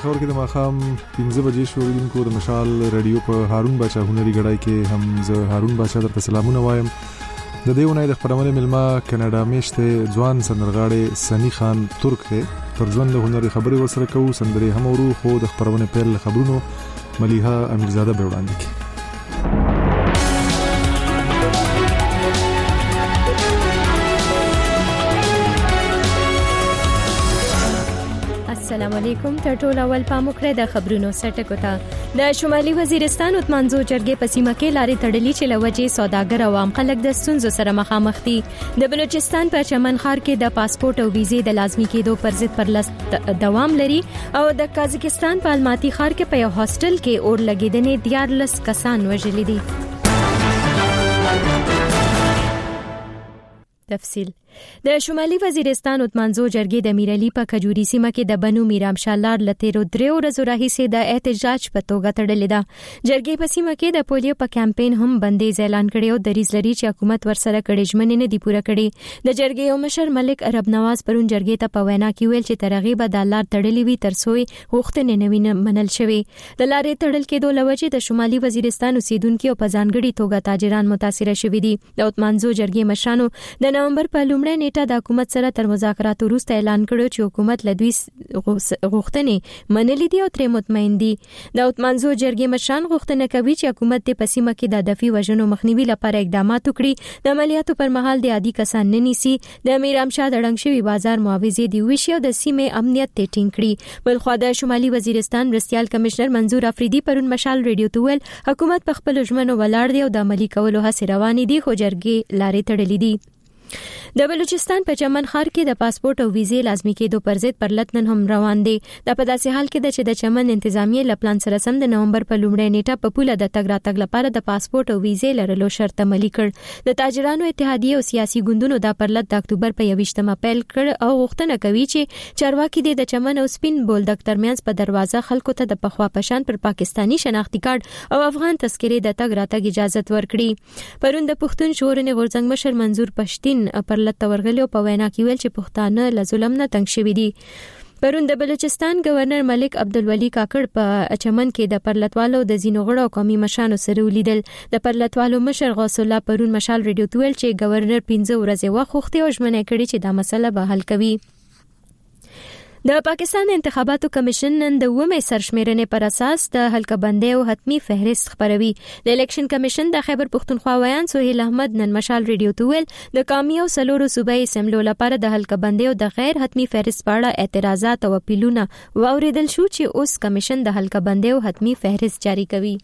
پیښور کې د ماښام 15 بجې شو. ورونکو د مشال رادیو په هارون باچا هنري غړای کې هم زه هارون باچا درته سلامونه وایم. د دې ونې د خبرونه ملما کاناډا میشته ځوان سندرغاړي سنی خان ترک ته پر ژوند د هنري خبري ورسره کوو. سندري هم ورو خو د خبرونه پیل خبرونو مليحه امیرزاده به وړاندې کړي. السلام علیکم. ټول اول پاموکره د خبرونو سرټکو ته د شمالي وزیرستان اتمانزو جرګې په سیمه کې لارې تړلې چې لوجې سوداګر او عام خلک د ستونزو سره مخامخ دي. د بلوچستان په چمن ښار کې د پاسپورت او ویزې د لازمي کېدو پر ضد پرلست دوام لري او د قازقستان په الماتی ښار کې په یو هاستل کې اور لګیدنې 14 کسان وژل دي. تفصیل د شمالي وزیرستان اتمانزو جرګې د میرعلی په کجوري سیمه کې د بنو میرام شالار لتیرو دریو ورځو راهیسې د احتجاج په توګه تړلې ده. جرګې په سیمه کې د پولیو په کمپاین هم بندیز اعلان کړی او دریځ لري چې حکومت ورسره کړي ژمنې نه دی پوره کړې. د جرګې یو مشر ملک عرب نواز پرون جرګې ته په وینا کې ویل چې ترغیب د لار تړلې وي تر څو غوښتنې نوي منل شوي. د لارې تړل کېدو لوجې د شمالي وزیرستان اوسیدونکو او په ځانګړي توګه تاجران متاثر شوي دي. د اتمانزو جرګې مشرانو د نومبر په لومړۍ نیټه د حکومت سره تر مذاکراتو وروسته اعلان کړو چې حکومت له دوی غوښتنې منلې دي او ترې مطمئن دي. د اتمانزو جرګې مشران غوښتنه کوي چې حکومت په سیمه کې د دفي وژنو مخنیوي لپاره اقدامات وکړي. د عملیاتو پر مهال د عادي کسان نه نیسي. د میرامشاه د ړنګ شوي بازار معاوضې دی وشي او د سیمې امنیت ته ټینګ کړي. بلخوا د شمالي وزیرستان مرستیال کمشنر منظور افریدي پرون مشال رادیو ته ویل حکومت په خپل ژمنو ولاړ دی او د عملي کولو هڅې روانې دي خو جرګې لارې تړلې دي. د بلوچستان په چمن ښار کې د پاسپورت او ویزې لازمي کېدو پر ضد پرلتن هم روان دي. د په داسې حال کې چې د چمن انتظامیه له پلان سره سم د نومبر په لومړۍ نیټه په پوله د تګ راتګ لپاره د پاسپورت او ویزې لرلو شرط عملي کړ. د تاجرانو اتحادیه او سیاسي ګوندونو د پرلت د اکتوبر په 21مه پیل کړ او غوښتنه کوي چې چارواکي د چمن او سپین بولدک ترمنځ په دروازه خلکو ته د پخوا پشان پر پاکستانی شناختی کارت او افغان تذکرې د تګ راتګ اجازه ورکړي. پرون د پښتون شورن غورځنګ مشر منظور پښتين پرلت ورغلو په وینا کې ویل چې پښتانه له ظلم نه تنګ شوي دي. پرون د بلوچستان گورنر ملک عبدالولي کاکړ په چمن کې د پرلتوالو د زینو غړو او قومي مشرانو سره ولیدل. د پرلتوالو مشر غوث الله پرون مشال رادیو ته ویل چې گورنر 15 ورځې وخت غوښتي او ژمنه کړې چې دا مسله به حل کوي. د پاکستان انتخاباتو کمیشن نن د 9 سرشمیرنې پر اساس د حلقه بندۍ او حتمی فهرست خبروي. د الیکشن کمیشن د خیبر پختونخوا ویان سهیل احمد نن مشال رادیو ته ویل د قومي او سلورو صوبایي اسمبلیو لپاره د حلقه بندۍ او د غیر حتمی فهرست په اړه اعتراضات او اپیلونه واوریدل شو چې اوس کمیشن د حلقه بندۍ او حتمی فهرست جاری کوي.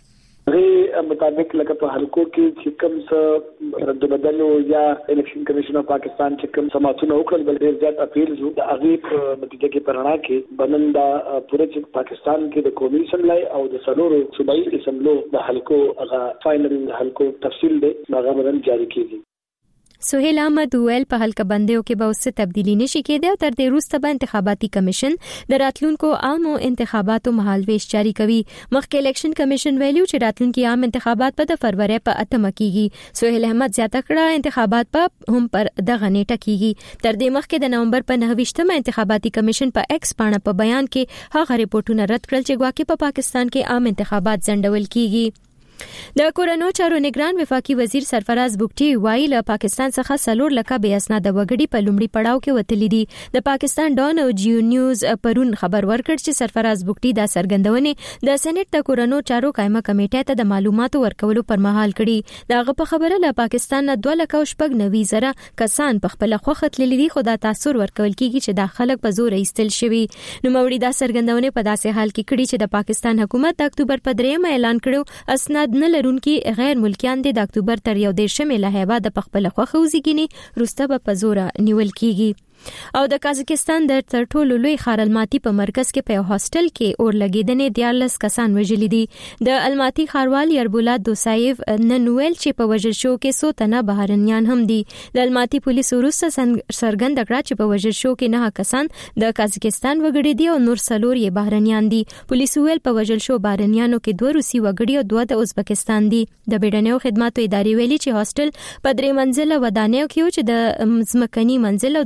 غي مطابق لکه په حلقو کې چې کوم څه رد بدلو یا الیکشن کمیشن اف پاکستان چې کوم سماعتونه وکړل بل ډیر زیات اپیل شو د هغه په نتیجه کې پرانا کې بنندا پوره چې پاکستان کې د قومي اسمبلی او د سلورو صوبایي اسمبلو د حلقو هغه فائنل حلقو تفصیل دی هغه بدل جاری کیږي. سهیل احمد ویل په حلقه بندیو کې به اوس تبدیلی نشي کېدای او تر دې وروسته به انتخاباتي کمیشن د راتلونکو عامو انتخاباتو مهالويش جاری کوي. مخکې الیکشن کمیشن ویلو چې راتلونکي عام انتخابات په د فروری په 8مه کېږي. سهیل احمد زیاته کړه انتخابات په هم پر دغه نیټه کېږي. تر دې مخکې د نومبر په 29مه انتخاباتي کمیشن په ایکس باندې په بیان کې هغه ریپورتونه رد کړل چې ګواکې په پاکستان کې عام انتخابات ځنډول کېږي. د کورونو چارو نگران وفاقي وزیر سرفراز بوکټي وایي له پاکستان څخه 4 لکه بې اسناد وګړي په لومړي پړاو کې وتلي دي. د پاکستان ډان او جیو نیوز پرون خبر ورکړ چې سرفراز بوکټي د سرګندونې د سېنات د کورونو چارو قائمه کمیټې ته د معلوماتو ورکولو پر مهال کړي. دغه په خبره له پاکستان نه 2,90,000 کسان په خپل خوخه تللي دي خو دا تاثیر ورکول کیږي چې د خلک په زور ایستل شوی. نو موري د سرګندونې په داسې حال کې کړي چې د پاکستان حکومت د اکتوبر په 3مه اعلان کړو اسناد نه لرونکي غیر ملکیان د اکتوبر تر 11مه له هیوا د خپل خوخه وزګینی روسته په زور نیول کیږي. او د قازقستان د ترټولو لوی ښار الماتی په مرکز کې په هاستل کې اور لګیدنې 14 کسان وژل دي. د الماتی ښاروال یربولا دوسایف نن ویل چې په وژل شو کې 100 تنه بهرنیان هم دي. د الماتی پولیس وروسته څرګند کړه چې په وژل شو کې 9 کسان د قازقستان وګړي دي او نور 4 یې بهرنیان دي. پولیس ویل په وژل شو بهرنیانو کې 2 روسي وګړي او 2 د ازبکستان دي. د بیړنیو خدماتو ادارې ویلي چې هاستل په 3 منزله ودانیو کې چې د ځمکني منزل او د ځمکې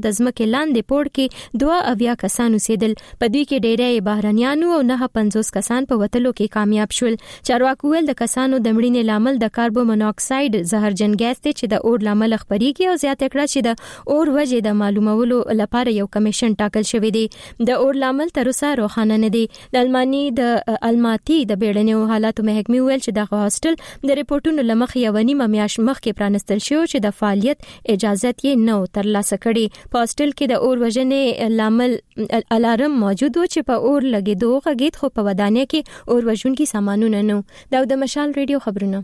کې لاندې پوړ کې 2 کسان اوسېدل. په دوی کې ډېری بهرنیانو او 950 کسان په وتلو کې کامیاب شول. چارواکو ویل د کسانو د مړینې لامل د کاربن مونوکساید زهرجن ګاز دی چې د اور لامل خبريږي او زیاته کړه چې د اور وجې د معلومولو لپاره یو کمیشن ټاکل شوی دی. د اور لامل تر اوسه روښانه نه دی. د الماتي د بیړنیو حالاتو محکمې ویل چې د هاستل د ریپورتونو لمخې یو نیمه میاشت مخکې پرانستل شو چې د فعالیت اجازه یې نه ترلاسه کړي. په هاستل کې د اور وژنې لامل الارم موجود و چې په اور لګېدو غږید خو په ودانۍ کې اور وژونکي سامانونه نه. دا د مشال ریډیو خبرونه.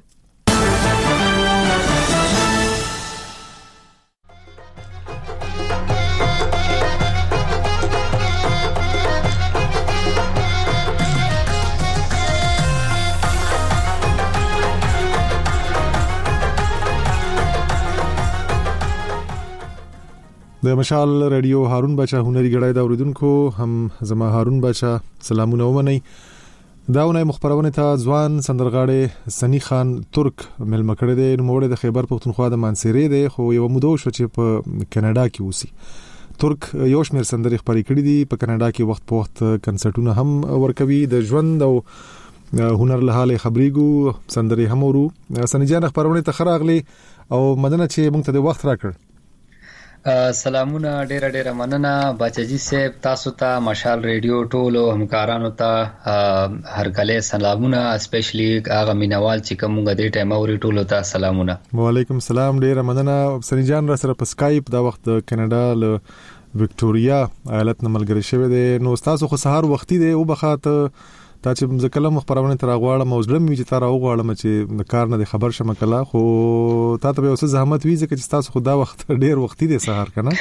د مشال رادیو هارون بچا هنري غړای دا اوریدونکو هم زما هارون بچا سلامونه ومني. داونه مخبرونه ته ځوان سندرغاړي سنی خان ترک ملما کړی دی. نوموړی د خیبر پختونخوا د مانسيري دی خو یو موده شو چې په کاناډا کې اوسي. ترک یو شمېر سندري خبري کړی دي. په کاناډا کې وخت په وخت کنسرټونه هم ورکوي. د ژوند او هنر له حاله خبريګو سندري هم ورو. سنی جان خبرونه ته خراغلي او مدنه چې موږ ته د وخت راکړ. سلامونه ډیره مننه بچجی صاحب. تاسو ته مشال ریډیو ټولو همکارانو ته هرکله سلامونه. اسپیشلی هغه مینوال چې کوم غدي ټایم اوري ټولو ته سلامونه. وعلیکم السلام. ډیره مننه. سنی جان را سره په سکایپ دا وخت کاناډا له وکټوريا ایالت نه ملګری شوی دی. نو تاسو خو سهار وختي دی او بخاطه تا چې ځکه مخبرونه تر غواړم او ځلم چې تر غواړم چې د کار نه خبر شمه کلا خو تا ته به اوس زحمت وی ځکه چې تاسو خدا وخت ډیر وختي دی سهار کنه.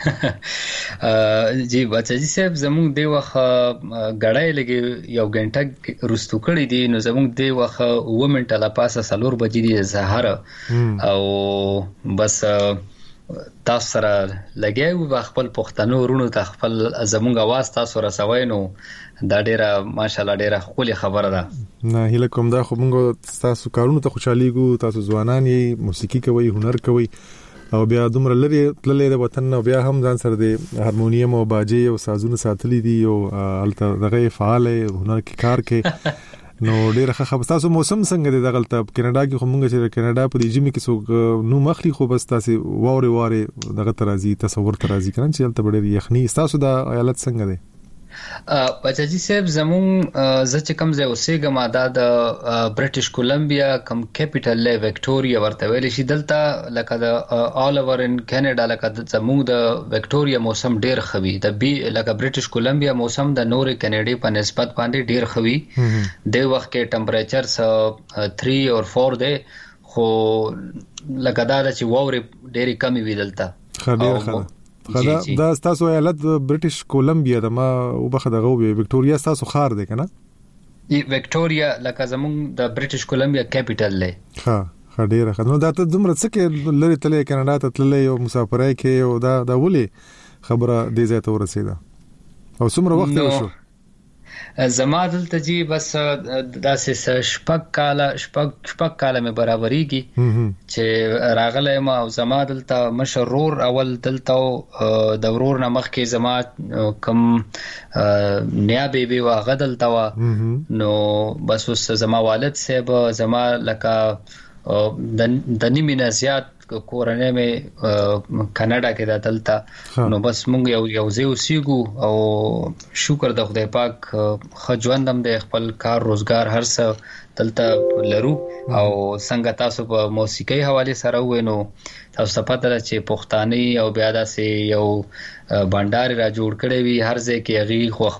جی بچی صاحب زموږ دی وخت غړای لګي یو غنټه رستو کړی دی. نو زموږ دی وخت 2 منټه لا پاسه 4 بجې دی سهار او بس تاسو سره لګیو په خپل پښتنو ورونو ته خپل زموږ आवाज تاسو رسوي. نو دا ډیره ماشاالله ډیره خولي خبره ده. نه هله کوم دا خو موږ تاسو کارونه ته خوشاليګو. تاسو ځوانان یې موسیقي کوي هنر کوي او بیا دومره لري تللې د وطن او بیا هم ځان سره د هارمونیم او باجې او سازونه ساتلې دي او الته دغه فعال هنر کې کار کوي. نو ډیره ښه تاسو موسم څنګه دی دغه ته کاناډا کې خو موږ چې کاناډا په دې جمی کې سو نو مخلي خو بس تاسو واره دغه ترازی تصور ترازی کړئ چې الته ډېر یخني. تاسو د ایالت څنګه دی؟ بچی صاحب زمون زچ کم ځای اوسېګم دا د برټش کولمبیا کم کیپټل له وکټوريا ورته ویل شي. دلته لکه د آل اوور ان کینیډا لکه د زمون د وکټوريا موسم ډیر خوي. د بي لکه برټش کولمبیا موسم د نور کینیډي په نسبت باندې ډیر خوي. د وخت کې ټمپریچر 3 او 4 دی خو لکه دا چې ووري ډیری کمی وی دلته. خبره دا تاسو ایالت برټش کولمبیا د ما او بخه دغه وکټوريا تاسو خار دی کنه. وکټوريا لکه زمون د برټش کولمبیا کیپټل له. ها ډیره نو دا ته دومره څه کې لری تلې کاناډا ته تللې او مسافرای کې او دا ولي خبره دې ځای ته ورسېده او څومره وخت وشو؟ زما دلته جی بس داسې شپږ کاله مې برابرېږي چې راغله ما او زما دلته مشرور اول دلته د ورور نه مخکې زما کم نیا بیبي واغه دلته وا. نو بس اوس زما والد صاحب زما لکه د نیمه زیات کورنۍ مې کاناډا کې د دلته. نو بس مونږ یو ځای اوسېګو او شکر د خدای پاک خجوندم د خپل کار روزګار هر څه دلته لرو. او څنګه تاسو په موسیقي حواله سره وینو تاسو ته پته ده چې پښتاني او بیا داسې یو بانډار را جوړ کړی وي هر ځای کې هغه خو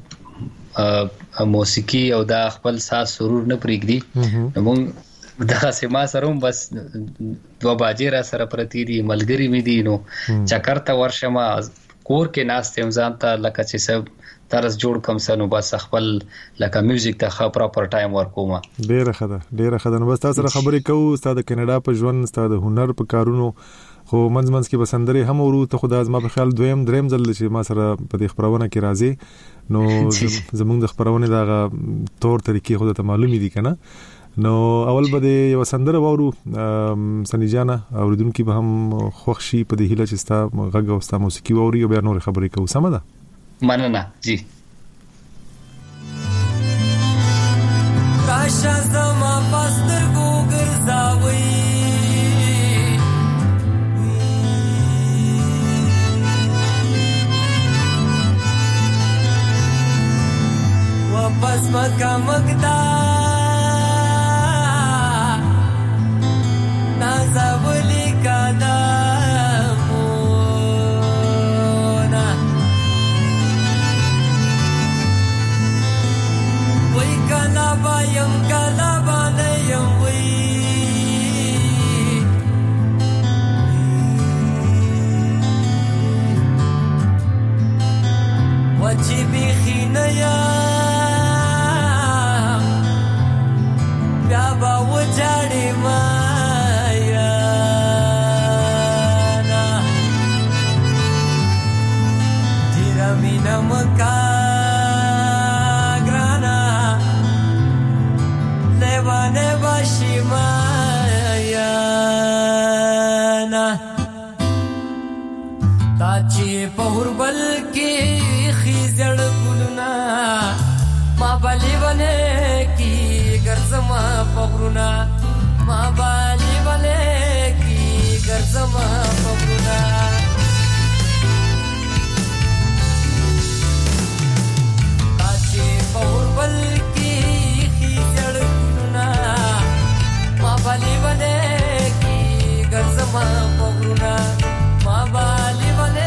خپل موسیقي او دا خپل ساز سرور نه پرېږدي. نو مونږ دا سیما سره بس 2 باجې را سره پرتی دي ملګری مې دي. نو چکرته ورشم کور کې ناستم ځان ته لکه چې سب طرز جوړ کم سنو بس خپل لکه میوزیک ته خا پراپر ټایم ورکوم. ډیره خده نو بس تاسو سره خبرې کوو ستاسو د کاناډا په ژوند ستاسو د هنر په کارونو خو منځ کې بسندري هم ورو ته خدای زما په خیال دریم ځل چې ما سره په دې خبرونه کې راځي. نو زمونږ د خبرونه دا تور طریقې خو ته معلومي دي کنه. نو اول به یو سندره وورو سنی جانا اوریدونکو به هم خوښ شي په دې هیله چې ستا غږ او ستا موسیقي ووري او بیا نور خبرې کوو سم ده مننه جی کاشا زما پستر ګرځاوي واپس مکه مکدا نازولی کدا Bayam kalabanayam we wachi bikhinaya baba wajari maya na tiramina maka पहुरबल के खिजड़ गुलना माँ बाली बने की गर्जमा पगरुना माँ बाली बने की गर्जमा पगरुना ताचे पहुरबल के खिजड़ गुलना माँ बाली बने की गर्जमा पगरुना माँ बाली बने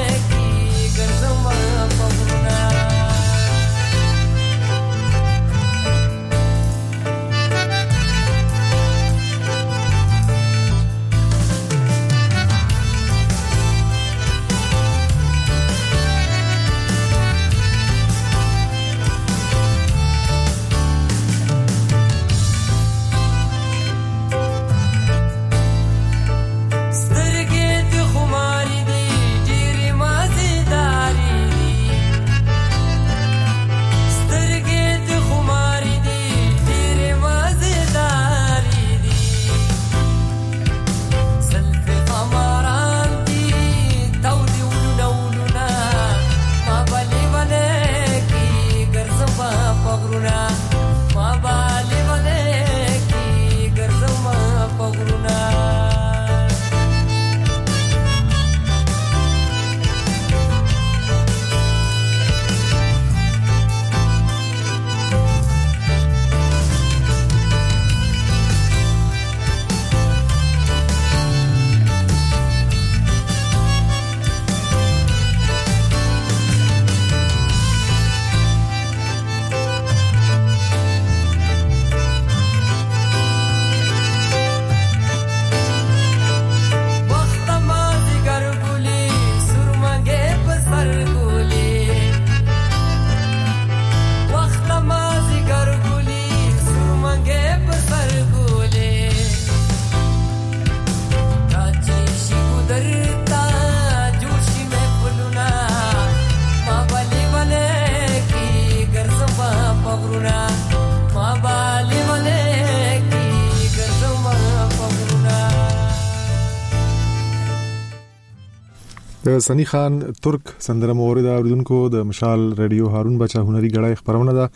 سنی خان ترک سندره مورد اوریدونکو د مشال رادیو هارون بچا هنري غړای خبرونه ده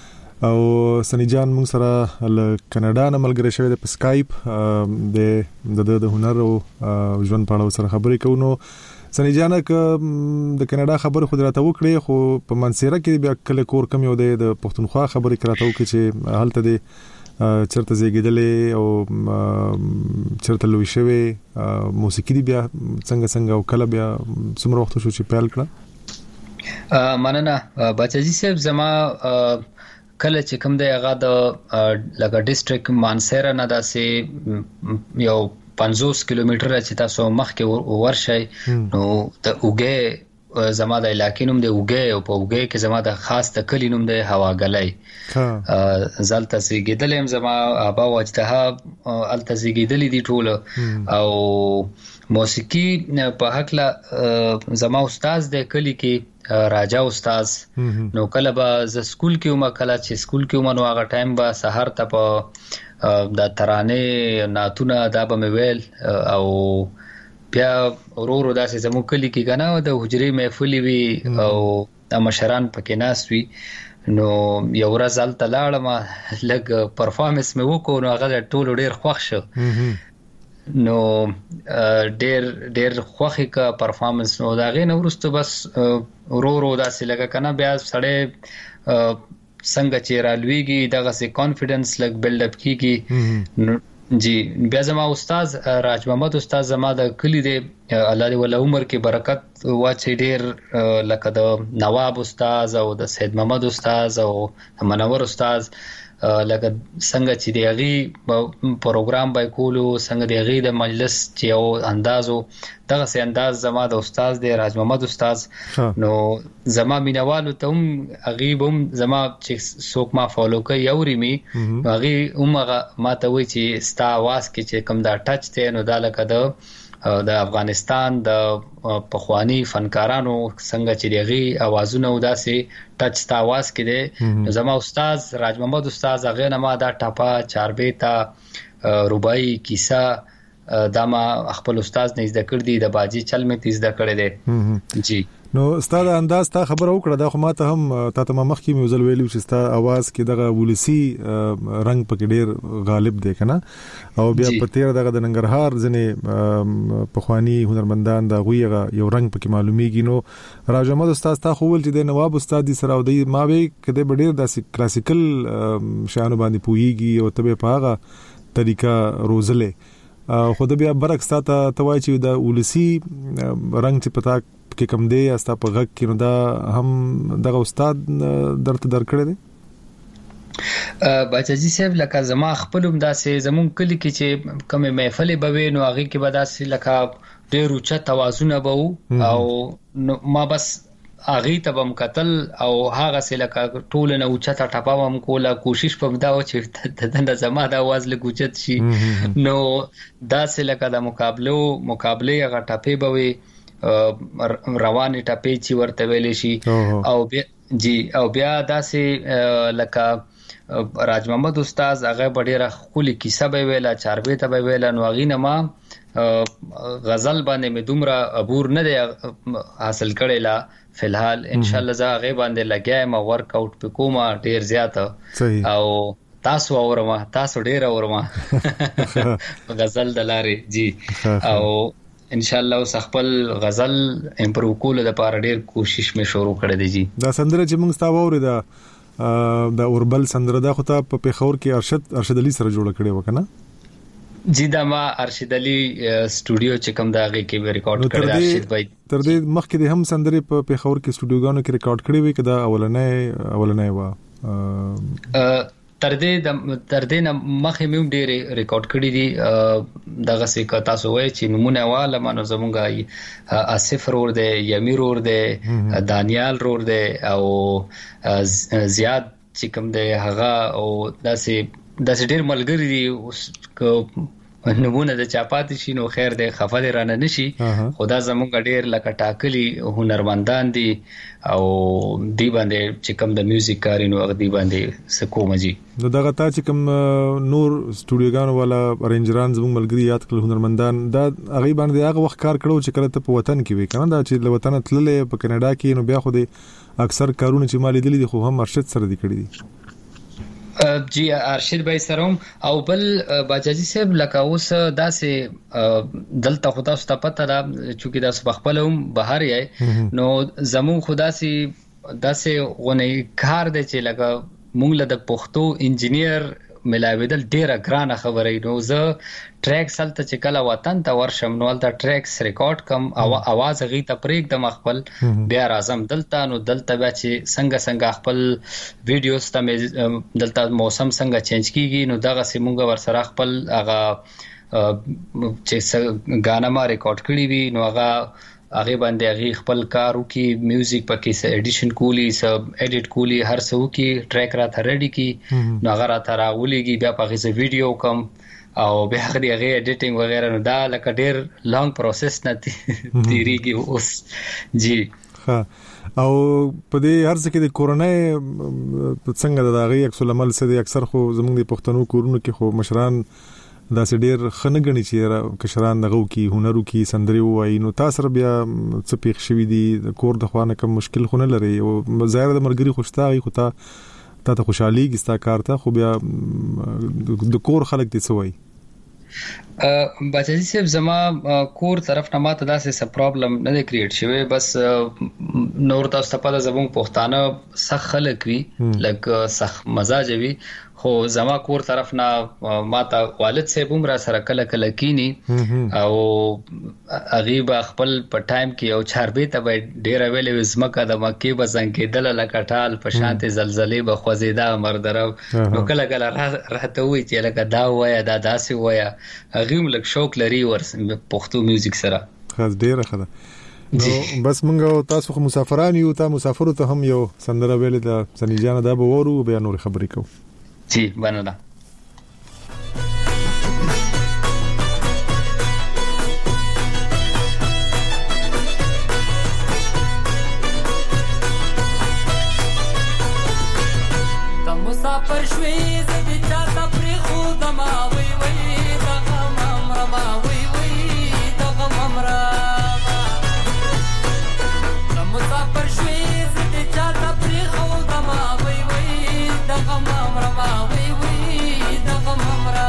او سنی جان مونږ سره ل کاناډا نه ملګری شوی د سکایپ د هنر او ژوند په اړه سره خبرې کوو نو سنی جان ک د کاناډا خبر خو دراته وکړي خو په منصيره کې بیا کله کور کم یو د پښتونخوا خبرې کراته وکړي چې حالت دی چرته زیږیدلې او چرته لوي شوی موسیقي دی بیا څنګه او کله بیا څومره وخت شو چې پیل کړه مننه بچاجي صاحب زما کله چې کوم دی هغه د لګا ډیسټریکټ مانسيره نه داسې یو 50 کیلومتره چې تاسو مخ کې ورشي نو ته اوګه زما د علاقې نوم دی وګي او په وګي کې زما د خاص د کلی نوم دی هواګلای زلته زیږیدلم زما ابا وجدها الته زیږیدلې دي ټول او موسیقي په حق زما استاد د کلی کې راجا استاد نو کله به ز سکول کې ومه کله چې سکول کې ومه نو هغه ټایم به سحر ته په د ترانه ناتونه دا به مې ویل او بیا ورورو داسې زمو کلی کې کنه د حجرې محفل وی او مشران پکې ناس وی نو یو ورځ الته لاړم لګ پرفارمنس مې وکړ نو هغه ټول ډیر خوښ شو نو ډیر خوخي کا پرفارمنس نو دا غي نو ورسته بس ورو داسې لګه کنه بیا سړی څنګه چې رالويږي دغه سي کانفیډنس لګ بلډ اپ کیږي جی بیا زما استاد راج محمد استاد زما د کلی دی الله دې ول عمر کې برکت واچي ډیر لکه د نواب استاد او د سید محمد استاد او منور استاد لکه څنګه چې دیغي پروګرام به کولو څنګه دیغي د مجلس چې او اندازو دغه سي انداز زما د استاد دی راج محمد استاد نو زما مینوالو ته هم غیبم زما چې څوک ما فالو کوي اوري می غي عمره ما ته وی چې ستا आवाज کې چې کوم دا ټچ ته نو دا لکه د افغانستان د پخوانی فنکارانو څنګه چې دیغي اوازونه وداسې ټچ تا आवाज کې دي زما استاد راج محمد استاد هغه نه ما دا ټاپا چاربیتا رباعي کیسه دا ما خپل استاد نه زده کړ دي د باجی چل مې زده کړی دي جی نو ستاسو انداز تا خبر او کړه دا خو ماته هم تاسو مخ کې موزل ویلو چې ستاسو आवाज کې دغه ولسی رنگ پکې ډیر غالب دی کنه او بیا په تیر دغه د ننګرهار ځنې پخوانی هنرمندان دا غویغه یو رنگ پکې معلومیږي نو راج محمد استاد تا خو ول چې د نواب استاد سره او د ما به کده ډیر د کلاسیکل شانو باندې پویږي او تبه پاغه طریقہ روزله خو د بیا برعکس تا توای چې د ولسی رنگ چې پتا کې کم دی استا په غږ کې نو دا هم دغه استاد درته درکړی دی بچاجي صاحب لکه زما خپلوم داسې زمون کلی کې چې کومه محفل به وي نو هغه کې به داسې لکه ډېر اوچا توازن به او ما بس هغه ته بم قتل او هغه سه لکه ټول نه اوچا ټاپا هم کوله کوشش پم دا و چې د زما د आवाज له کوچت شي نو داسې لکه د مقابله هغه ټاپې به وي رواني ټاپې چې ورته ویلې شي او بیا جی او بیا داسې لکه راج محمد استاد هغه ډیره خولي کیسه به ویلا چاربه ته به ویلا نو غینه ما غزل باندې مې دومره عبور نه دی حاصل کړی لا فلحال ان شاء الله زه هغه باندې لګیایم ورک اوټ په کومه ډیر زیاته او تاسو اورما تاسو ډیر اورما غزل دلاري جی او ان شاء الله اوس خپل غزل امپروو کول د پاره ډیر کوشش مې شروع کړې دي جی دا سندره چې موږ تاسو اورید دا اوربل سندره دا خو ته په پیښور کې ارشد علي سره جوړ کړې وکنه جی دا ما ارشد علي سټوډیو چې کوم دا غي کې ریکارډ کړی ارشد بھائی تر دې مخکې د هم سندره په پیښور کې سټوډیوګانو کې ریکارډ کړی وي کدا اولنې وا تر دې نه مخه مې ډېر ریکارډ کړی دي دغه څه کا تاسو وایي چې نمونه واله مانو زمونږه اسف رور دی یمیر رور دی دانیال رور دی او زیاد چې کوم دی هغه او داسې ډېر ملګری دي نمونه د چاپات شي نو خیر دی خفه دی رانه نشي خدا زمونږ ډېر لکه ټاکلي هنرمندان دي او دی باندې چې کوم د میوزیک کاری نو دی باندې سکوم جی نو دغه تا چې کوم نور سټوډیوګانو والا ارنجران زموږ ملګری یاد کړل هنرمندان دا هغه باندې هغه وخت کار کړو چې کله ته په وطن کې وې کنه دا چې له وطن تللې په کینیډا کې نو بیا خو دې اکثر کارونه چې مالې دي خو هم ارشد سره دي کړی دي جی ارشد بھائی سروم او بل باجاجي صاحب لکه اوس داسې دلته خدا ست پته دا چې دا سبخپلم بهر یې نو زمون خدا سي داسې غونې کار دی چې لکه مونږ له د پښتو انجینیر ملاویدل ډیره ګرانه خبره نو زه ټریک سلته چې کله وطن ته ورشم نو الته ټریکس ریکارډ کم او आवाज غي ته پریک د مخبل بیا راځم دلته نو دلته بیا چې څنګه خپل ویډیوز ته دلته موسم څنګه چینج کیږي نو دغه سیمونګه ور سره خپل هغه چې غانا ما ریکارډ کړی وی نو هغه هغه باندې هغه خپل کارو کې میوزیک پکې سه ایډیشن کولی سب ایډیټ کولی هر څه کې ټریک را ته ریډي کی نو هغه را ته راولېږي بیا پکې سه ویډیو کم او بیا هغه ایډیټینګ وغیرہ نو دا لکه ډیر لانګ پروسس نه تیریږي اوس جی ها او په دې هر څه کې د کورونا څنګه د هغه عکس العمل سره اکثر خو زموږ د پښتنو کورونو کې خو مشران دا سه ډیر خنګنی چې کشران دغه کی هنرو کی سندري وای نو تاسو بیا څه پیښ شوې دي کور د خوانه کوم مشکل خو نه لري او ظاهر د مرګري خوشتاغي خو ته خوشحالي کیستا کارته خو بیا د کور خلک دي سوای بچی صاحب زما کور طرف نه ماته داسې څه پرابلم نه دی کریټ شوی بس نور تاسو ته په زبون پښتانه سخت خلک وي لکه سخت مزاج وي خو زما کور طرف نه ماته والد صاحب هم را سره کله کله کینی او غیب خپل په ټایم کې او چاربې ته به ډیر ویلې زمکه د مکه بزن کې دل لکټال په شانت زلزلې به خوځیدا مردرو نو کله کله راته وی چې لکه دا وایا دا داسې وایا غیم لک شوق لري ور پښتو میوزیک سره خاص ډیره خده نو بس مونږ تاسو خو مسافران یو ته مسافر ته هم یو سندره ویلې د سنیجان دا به ورو بیا نور خبرې کوو Sí, bueno, da. مسافر شوي زدي چاته پرې خو دما وي وي دغه ممرما وي وي دغه ممرما مسافر شوي زدي چاته پرې خو دما وي وي دغه ممرما وي وي دغه ممرما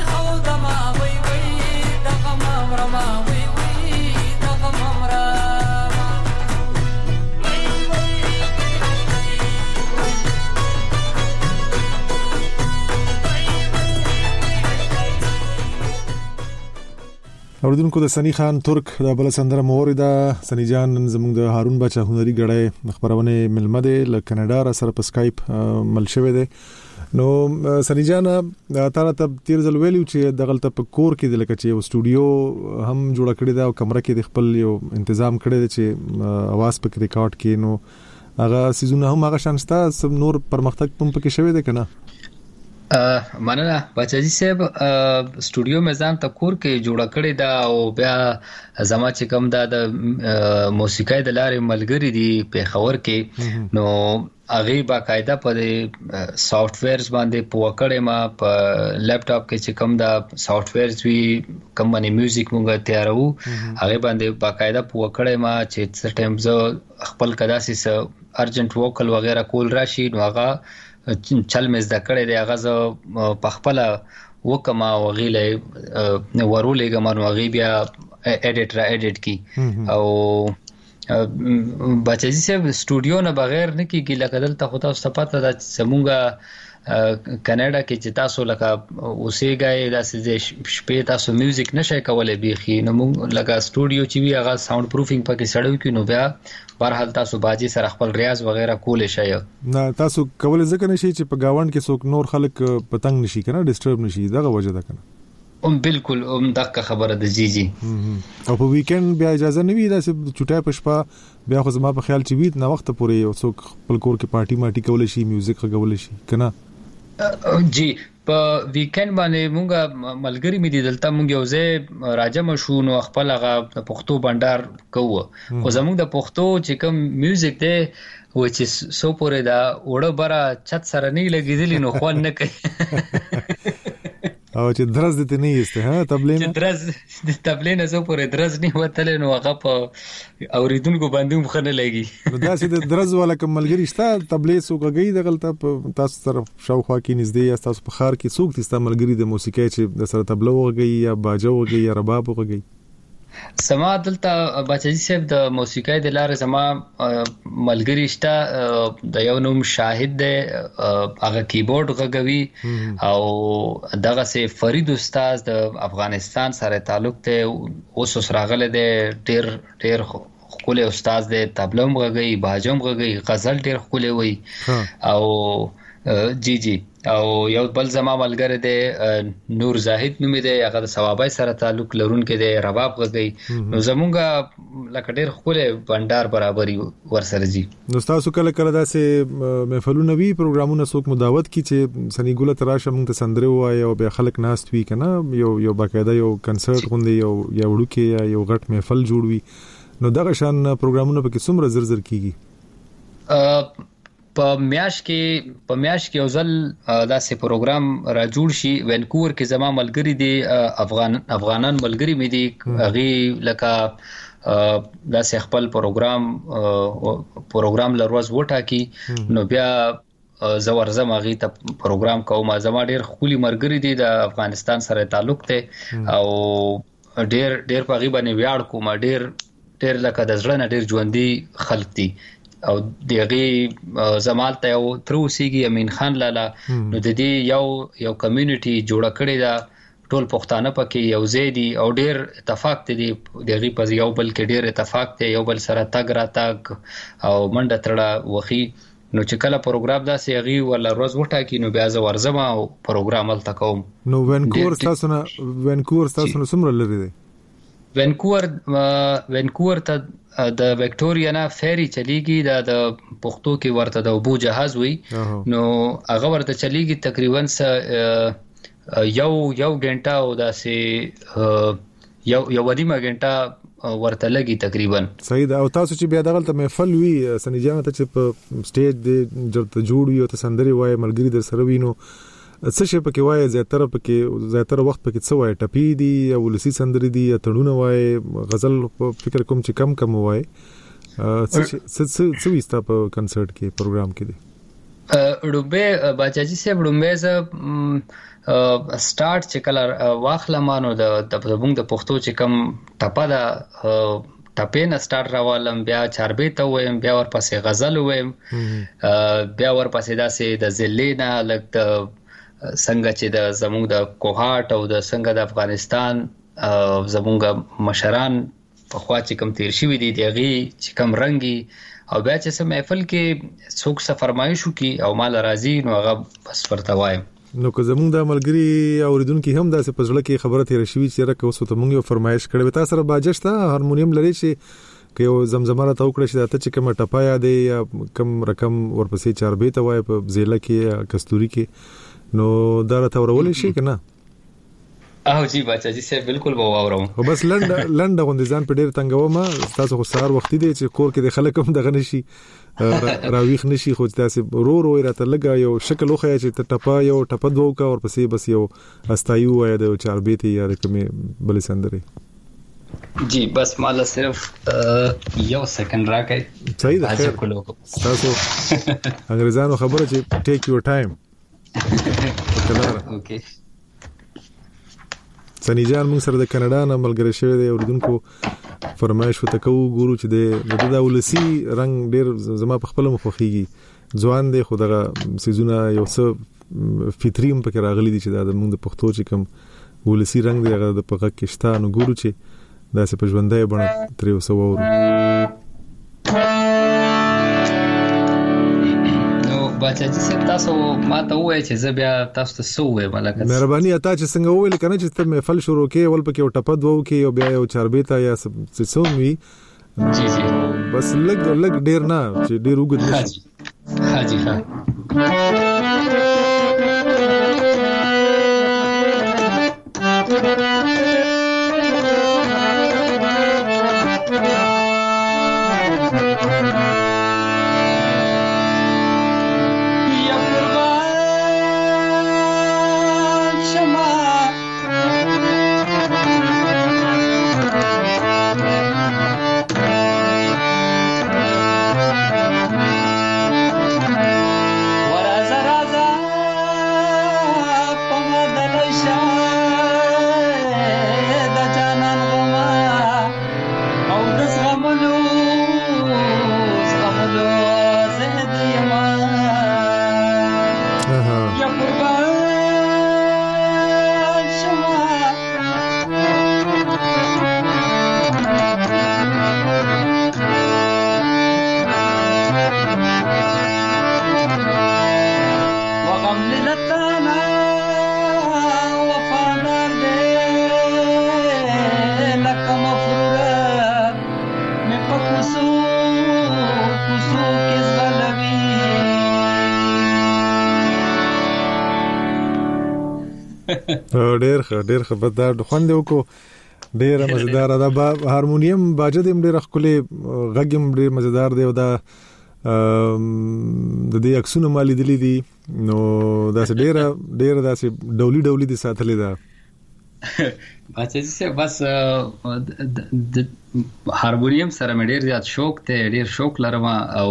Rama, we, the Rama, اوردونکو د سنی خان ترک د بل سندره موردا سنی جان زموږ د هارون بچا هنري غړای خبرونه ملمه ده ل کاناډا را سره په سکایپ مل شوې ده نو سنی جان تعالی ته تیر ځل ویلو چې د غلطه په کور کې د لکه چې یو سټوډیو هم جوړ کړی دا او کمره کې د خپل یو تنظیم کړی دی چې اواز په ریکارډ کې نو هغه سيزونه هم هغه شانستا سب نور پرمختګ پم پکې شوی دی کنه مننه بچاجي صاحب سټوډیو میزان ته کور کې جوړ کړی دا او بیا زما چې کوم دا د موسیقۍ د لارې ملګری دي په خبر کې نو اغه باقاعده په سافټ ویرز باندې پوکړې ما په لپټاپ کې چې کوم دا سافټ ویرز وی کوم باندې میوزیک مونږه تیارو هغه باندې باقاعده پوکړې ما چې څه ټایم زه خپل کداسي س ارجنټ ووکل وغیرہ کول راشي نو هغه چل مز د کړه دی هغه په خپل وکما وغیله ورولې ګمانو غي بیا اډیټ کی او بچی صاحب سټوډیو نه بغیر نه کیږي لکه دلته خو تاسو پته ده چې مونږه کاناډا کې چې تاسو لکه اوسېږئ داسې شپې تاسو میوزیک نشئ کولای بيخي نو مونږ لکه سټوډیو چې وی هغه ساوند پروفینګ پکې سړیو کې نو بیا بهرحال تاسو باجی سره خپل ریاض وغیرہ کولای شئ نه تاسو کولای ځکه نشئ چې په گاوند کې څوک نور خلک پتنګ نشي کنه ډیسټرب نشي دغه وجه ده کنه بالکل دغه خبره ده جی او په ویکند بیا اجازه نه وی دا چې چټای پښپا بیا خو زما په خیال چې وی نه وخت پورې څوک خپل کور کې پارټي ماټي کولای شي میوزیک غوولای شي کنه جی په ویکند باندې مونږه ملګری مې دي دلته مونږ یو ځای راجم شو نو خپل هغه پښتو بندر کوو خو زمونږ د پښتو چې کوم میوزیک دی و چې سو پورې دا وړه برا چت سره نه لګیدلی نو خو نه کوي او چې درز دې نه یسته ها تبلین درز د تبلین زو پورې درز نه وتل نو هغه په اوریدونکو باندې مخنه لګي نو دا چې د درز والا کملګری شته تبلیغ سوګي د غلطه تاسو طرف شاوخوا کې نږدې تاسو په خار کې څوک تاسو ملګری د موسیقۍ چې د سره تبلیغ وغي یا باجو وغي یا رباب وغي سما دلته بچی صاحب د موسیقۍ د لارې زما ملګری شته د یو نوم شاهد دی هغه کیبورډ غږوي او دغه سي فرید استاد د افغانستان سره تعلق ته اوس راغله دی ډیر خپل استاد دی تبلم غږوي باجم غږوي غزل ډیر خپل وي او جی او یو بل زما ملګری دی نور زاهد نوم دی هغه د ثوابای سره تعلق لرونکي دی رباب غږی نو زمونږه لکه ډیر خپل بندر برابرۍ ورسره جی نو تاسو کله داسې محفلونه وی پروګرامونه څوک مداوت کی چې سنی ګوله تراشه مونږ ته سندره وای او به خلک ناست وی کنه یو باقاعده یو کنسرت غوندي یو وړوکی یو غټ محفل جوړوي نو دغه شان پروګرامونه په کې څومره زر کیږي په میاش کې یو ځل داسې پروګرام را جوړ شي وینکوور کې زما ملګری دي افغانان ملګری مې دي هغه لکه داسې خپل پروګرام لروز وټاکی نو بیا زورزم هغه ته پروګرام کوم زما ډیر خولي مرګري دي د افغانستان سره تعلق ته او ډیر په غي باندې ویاړ کوم ډیر لکه د ځړنه ډیر ژوندۍ خلک دي او دغه زمال ته یو تروسیږي امین خان لالا نو د دې یو کمیونټي جوړ کړی دا ټول پښتانه پکې یو زیدي او ډیر اتفاق دي دغه په یو بل کې ډیر اتفاق دي یو بل سره تګ را تګ او منډه تړه وخی نو چې کله پروګرام دا سیغي ولا روز وټاکی نو بیا ز ورزم او پروګرام ال تکوم نو وینکوور تاسو نه سمره لري دي وینکوور ته د وکټوریا نه فيري چلیږي د پښتو کې ورته د ابو جهاز وي نو هغه ورته چلیږي تقریبا یو غنټه او داسې یو ودیمه غنټه ورته لګي تقریبا صحیح دا او تاسو چې بیا دغه محفل وی سنجان ته چې په سټیج دی جرته جوړ وي او ته سندري وای ملګری در سره وینو څه شي پکې وای زیاتره وخت پکې څه وای ټپی دي او ولسی سندري دي تړونه وای غزل فکر کوم چې کم وای څه وستا په کنسرت کې پروګرام کې دي ډوبه باچاجي صاحب ډوبه ز سٹارټ چې کله واخلمانو د بونګ د پښتو چې کم ټپه دا ټپې نه سٹارټ راوالم بیا چاربې ته ویم بیا ورپسې غزل ویم بیا ورپسې داسې د زلینا لکه څنګه چې د زموږ د کوهات او د څنګه د افغانستان زمونږ مشران په خوا چې کم تیر شوی دي دغه چې کم رنگي او بیا چې سم محفل کې څوک څه فرمایش وکي او مال راضي نو هغه بس ورته وایم. نو که زمونږ د ملګری اوریدونکو هم داسې په ځړه کې خبره تیر شوی چې راکه اوس ته مونږ یو فرمایش کړو تاسو سره باجشته هارمونیم لري چې که یو زمزمه را توکړه چې ته چې کوم ټپایا دی یا کم رقم ورپسې چاربې ته وای په زیله کې کستوري کې نو دا را تورول شي کنه؟ او جی بچا جی سه بالکل به واورم. او بس لنډ غوندې ځان په ډیر تنګوم تاسو خو سهار وخت دی چې کور کې د خلک هم دغه نشي راويخ نشي خو تاسو رو راته لګا یو شکل وخی چې ته ټپا یو ټپا دوه کا او پسې بس یو استایو وای د چاربې ته یا کومه بل سندري. جی بس مالا صرف یو سکند راکې. صحیح ده تاسو انګریزانو خبره چې ټیک یور ټایم. اوکې سنی جان موږ سره د کاناډا نه ملګری شوی دی اوریدونکو فرمایش وته کوو ګورو چې د ولسی رنگ ډیر زما په خپل مخوخیږي ځوان دی خو دغه سيزونه یو څه فطریم پکې راغلي دي چې د موږ د پښتو چې کوم ولسی رنگ دی هغه د پغه کېشته نو ګورو چې دا څه په ژوندۍ باندې تر یو څو ورو. بچا چې تاسو ما ته وای چې زه بیا تاسو ته سو وای ملګری مهرباني اته چې څنګه ویل کنه چې ته محفل شروع کې ول پکې او ټپد وو کې او بیا یو چاربې تا یا څه وي. جی جی بس لګ ډیر نه چې ډیر وګد نشي. ها جی ها ډېر خبردار خوند وکړو ډېر مزیدار دا هارمونیم باجه دې ډېر خپل غږم ډېر مزیدار دی او دا د دې اکسونه مالي دي نو دا ډېر دا ډولي دي ساتلې ده. بچا چې بس هارمونیم سره مې ډېر زیات شوق ته ډېر شوق لرم او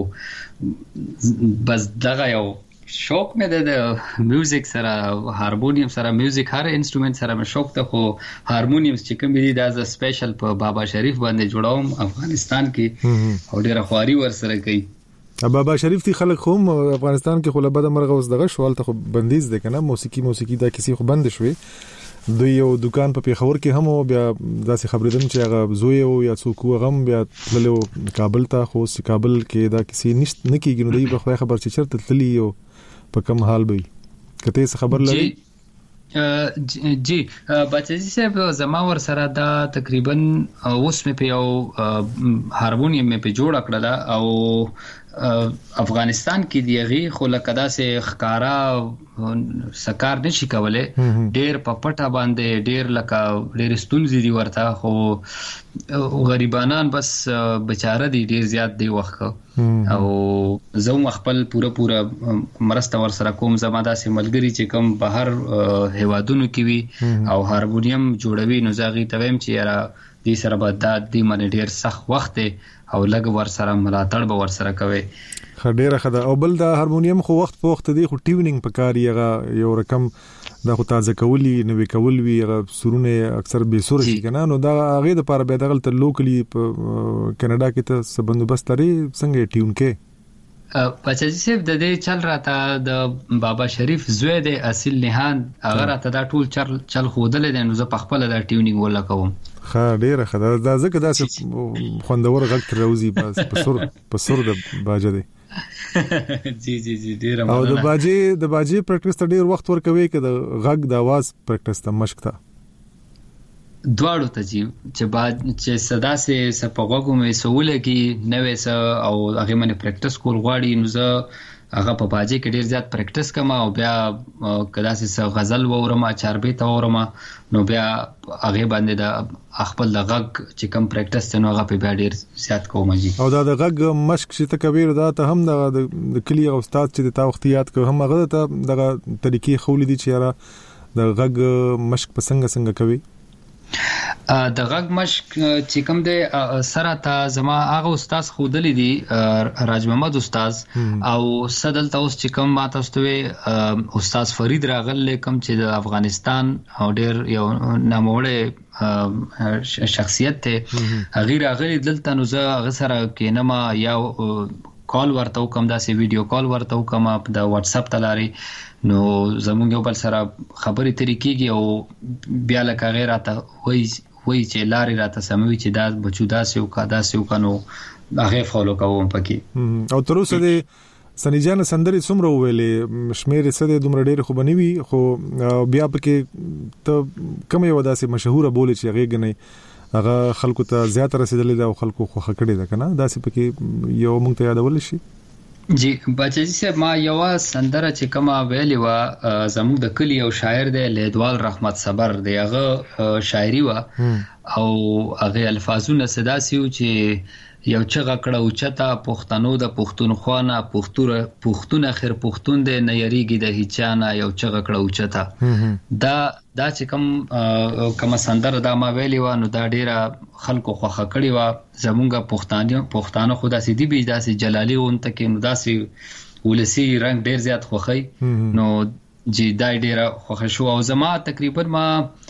بس دغه یو شوق مې د میوزیک سره هارمونیم سره میوزیک هر انسټرومنت سره مې شوق ته خو هارمونیم چې کوم دي دا ز سپیشل په بابا شریف باندې جوړوم افغانستان کې او ډېر خواري ور سره کوي. بابا شریف تی خلک هم افغانستان کې خو له بده مرغه اوس دغه شوال ته خو بندیز ده کنه موسیقي دا کسی خو بند شوی دوی یو دکان په پیښور کې هم بیا داسې خبرېدم چې هغه زوی او یا څوک غم بیا تللو کابل ته خو کابل کې دا کسی نشته نه کېږي نو دی په خبر چې چرته تللی او په کوم حال به کته څه خبر لري. جی بچی صاحب زما ور سره دا تقریبا اوس مې په یو هارمونیم مې په جوړ کړل او افغانستان کې دیغي خو لکدا سه خکارا سکار نشي کوله ډېر په پټه باندې ډېر لکه ډېر ستونزې دي ورته خو غریبانان بس بیچاره دي ډېر زیات دی وخت او زه خپل پورا مرسته ور سره کوم زما داسې ملګری چې کوم بهر هوادونو کې وي او هارمونیم جوړوي نو زاغي تویم چې یاره دې سره به دا دې باندې ډېر سخت وخت او لګ ور سره ملاتړ به ور سره کوي. خډيره خدا او بل دا هارمونیم خو وخت په وخت دی خو ټیونینګ پکاري هغه یو رقم دا خو تازه کولی نوې کول وی هغه سرونه اکثر به سور شي کنه نو دا هغه د پاره به دغه ته لوکلی په کینیډا کې ته سبندوبست لري څنګه ټیون کې بچی صاحب د دې چل راته د بابا شریف زوی د اصل نهان هغه راته دا ټول چل خودل دي نو زه په خپل د ټیونینګ ولا کوم ښه ډیره ښه دا ځکه دا خوندور غږ تر روزي بس په سر د باجه دی جی ډیره او د باجه پریکټیس ته ډیر وخت ورکوي کې د غږ د आवाज پریکټیس ته مشق ته دواړو ته چې صدا سه سپغوګو مې سهوله کې نوې سه او هغه باندې پریکټیس کول غواړي نو زه هغه په باجه کې ډیر زیات پریکټیس کوم او بیا کدا سه غزل وورم چاربې ته وورم نو بیا هغه باندې د خپل د غږ چې کم پریکټیس ته نو هغه په بیا ډیر زیات کوم جی او دا د غږ مشق چې ته کوي دا ته هم د کلی استاد چې د تا وختيات کو هم هغه ته د طریقې خولې دي چې را د غږ مشق پسنګ کوي د غږ مشق چې کوم دی سره تا زما هغه استاد خودلی دی راج محمد استاد او صدل تاسو چې کوم ما تاسو ته استاد فرید راغل کوم چې د افغانستان او ډیر یو ناموړی شخصیت ته غیر راغلی دلته نو زه هغه سره کینما یا کال ورته کوم داسې ویډیو کال ورته کوم د واتس اپ تلاري نو زموږ یو بل سره خبرې طریقېږي او بیا لکه غیر راته وای چې لارې راته سموي چې دا بچو داسې او کا داسې او کنو هغه فالو کوم پکې او تر اوسه د سنیجان سندري څومره ویلې شمیر سده دومره ډېر خو بنوي خو بیا پکې ته کوم یو داسې مشهوره بولی چې هغه غني هغه خلکو ته زیات رسیدلې ده او خلکو خوخه کړي ده کنه داسې پکې یو مونږ ته یادول شي جی بچی صاحب ما یو سندره چې کومه ویلې و زموږ د کلی او شاعر دی لیدوال رحمت صبر دی هغه شاعري و او هغه الفاظونه صدا سیو چې یو چغه کړه او چتا پښتنو د پښتونخوا نه پښتون اخر پښتون د نيريږي د هیچانا یو چغه کړه او چتا دا چې کوم سندره دا ما ویلی و نو دا ډیره خلکو خوخه کړی و زمونږه پښتانه خدا سي دي بيج داسې جلالي اون ته کې نو داسې ولسی رنگ ډیر زیات خوخی نو جی دا ډیره خوخه شو او زما تقریبا ما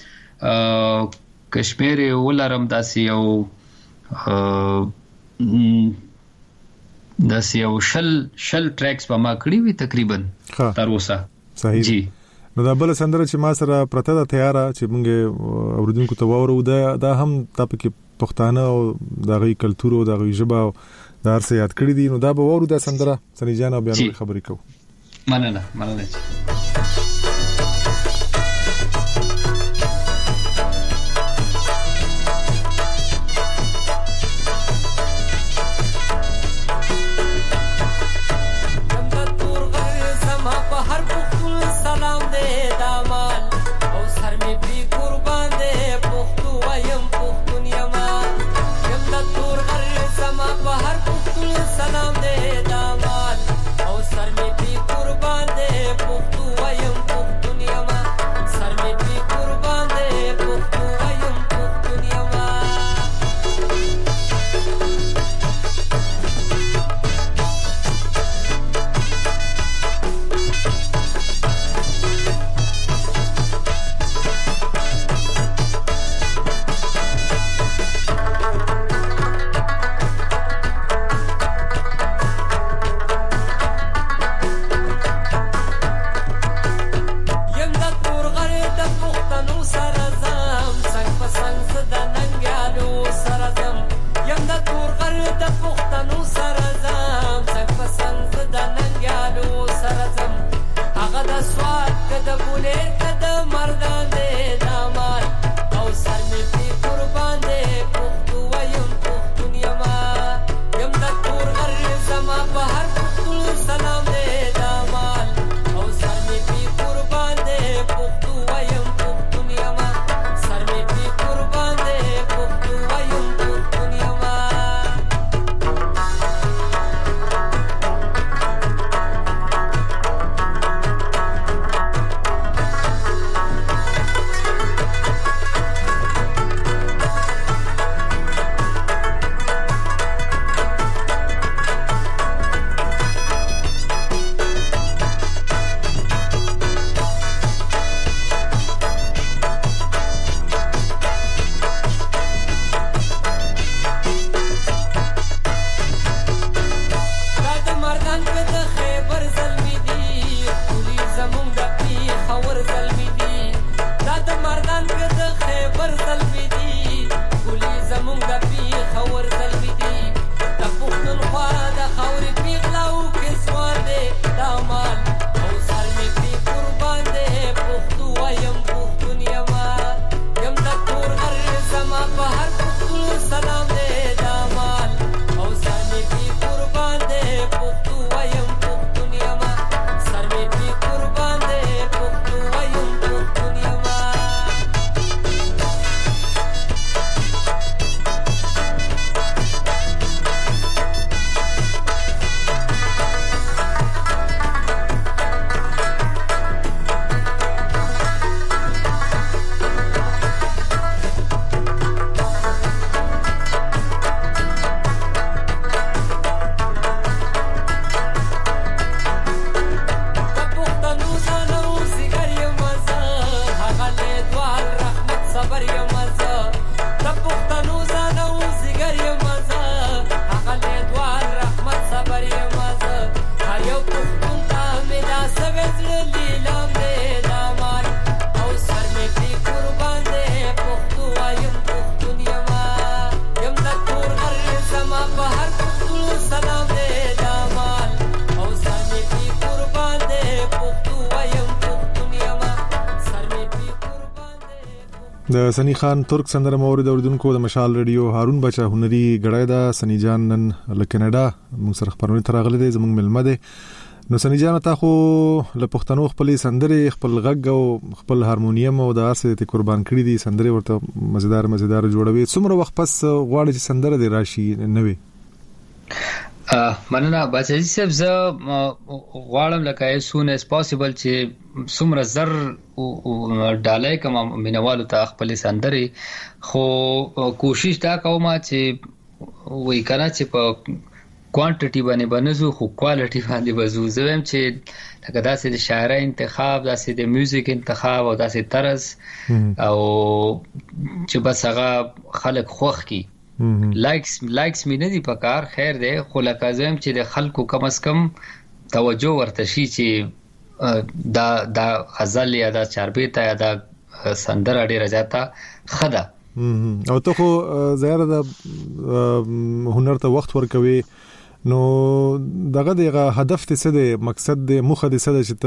کشمیر ولرم داسې او داسې یو شل ټریکس په ما کړی وي تقریبا تر اوسه صحیح جی نو دا بل سندره چې ما سره پرته ده تیاره چې مونږ اوردونکو ته وورو دا هم تاسو کې پښتانه او دغه کلچر او دغه ژبه د هر څه یاد کړی دي نو دا به وورو دا سندره سنیجان او بیا نور خبرې کوو مننه سلام دے دامال او سر می پی قربان دے پختو د سنی خان ترک سندره مورد اوریدونکو د مشال رادیو هارون بچا هنري غړای دا سنی جان نن له کینیډا موږ سره خبرونه ترغلې دي زموږ ملمه دي. نو سنی جان تا خو له پښتنو خپل سندره خپل غږ او خپل هارمونیم او د ارسه ته قربان کړی دي سندره ورته مزیدار جوړوي. څومره وخت پس غواړي چې سندره دی راشي نوې؟ مننه بچی صاحب زه غواړم لکه as soon as possible چې څومره زر ډالای کوم مینوالو ته خپل سندري خو کوشش دا کوم چې وای کنه چې په کوانټیټي باندې بنزو خو کوالټي باندې بزو زم چې لکه داسې د شاعر انتخاب داسې د میوزیک انتخاب او داسې طرز او چې بس هغه خلک خوښ کی لایکس مې نه دی پکار خیر دی خو لکه زم چې د خلکو کم از کم توجه ورته شي چې دا غزل یا دا چاربیته یا دا سندره ډیره زیاته خده او ته خو زیاره د هنر ته وخت ورکوي نو دغه هدف ته څه دی مقصد دی مخه دې څه دی چې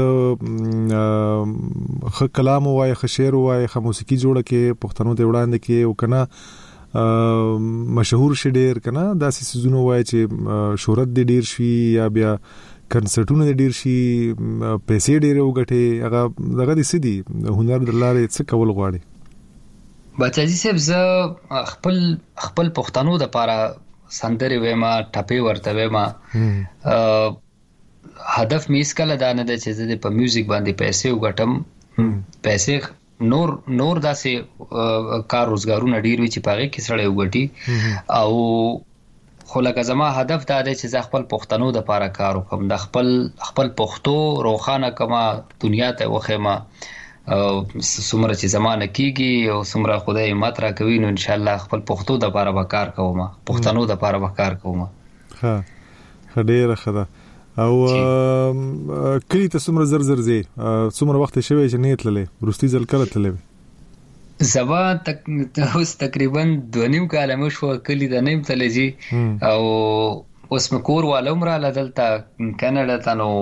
ته خ کلام وای خ شعر وای خ موسیقي جوړه کې پښتنو ته وړاندې کې او کنه مشهور شي ډیر کنه داسې سيزونه وای چې شهرت دې ډیر شي یا بیا کنسرټونه دې ډیر شي پیسې ډیر وګټي هغه دغه دې سدي هنر د لارې څه کول غواړي؟ بچی صاحب زه خپل پښتنو د پاره سندري وېما ټپي ورته وېما هدف مې اسکله دا نه ده چې زه په میوزیک باندې پیسې وګټم پیسې نور داسې کار روزګارونه ډیر وی چې پاره کې سړی وګټي او خو لکه زما هدف دا دی چې زه خپل پښتنو د پاره کار وکم د خپل پښتو روخانه کما دنیا ته وخېما څومره چې زمانه کیږي او څومره خدای مات را کوي نو ان شاء الله خپل پښتو د پاره وکړ کوم پښتنو د پاره وکړ کوم. ها ډیره خدا او کلی ته څومره زر زی څومره وخت شوی چې نیت للې ورستي ځل کړه تلې زبا اوس تقریبا 2.5 کال مې شو کلی د نیم تلې او اوس مې کور والوم را لدلته کینیډا ته نو